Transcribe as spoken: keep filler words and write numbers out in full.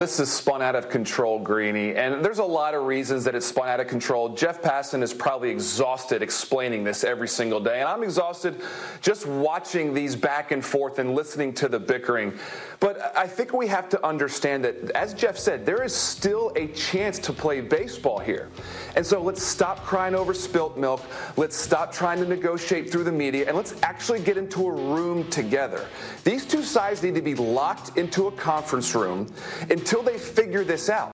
This is spun out of control, Greeny, and there's a lot of reasons that it's spun out of control. Jeff Passan is probably exhausted explaining this every single day, and I'm exhausted just watching these back and forth and listening to the bickering. But I think we have to understand that, as Jeff said, there is still a chance to play baseball here. And so let's stop crying over spilt milk. Let's stop trying to negotiate through the media, and let's actually get into a room together. These two sides need to be locked into a conference room until they figure this out.